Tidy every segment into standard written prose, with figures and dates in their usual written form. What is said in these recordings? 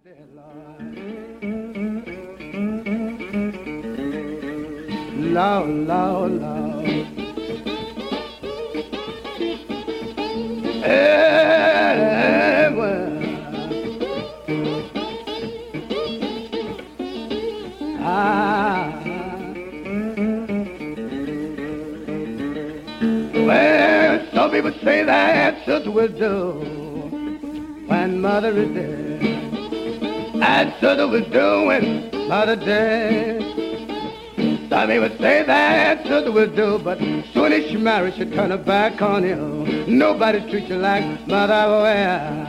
dead, Lord. Lord, Lord. Well, well, some people say that sister will do when mother is dead. That sister will do when mother dead. Some people say that sister will do, but soon as she marries, she'll turn her back on you. Nobody treats you like mother will.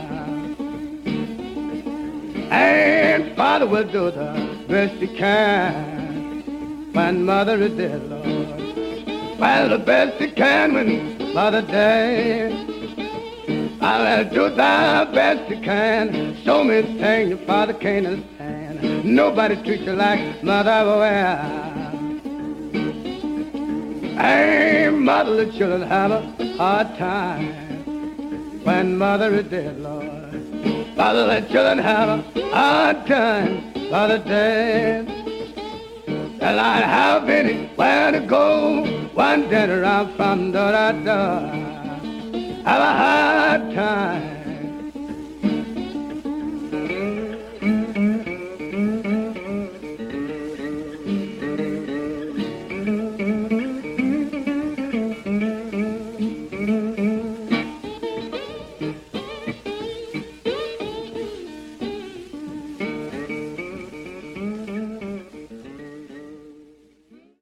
And father will do the best he can when mother is dead, Lord. Well, the best he can when mother dead. I'll do the best he can. So many things your father can't understand. Nobody treats you like mother will. Hey, motherless children have a hard time when mother is dead, Lord. Motherless children have a hard time, mother dead. Well, I have anywhere to go, one day around from door to door. Have a hard time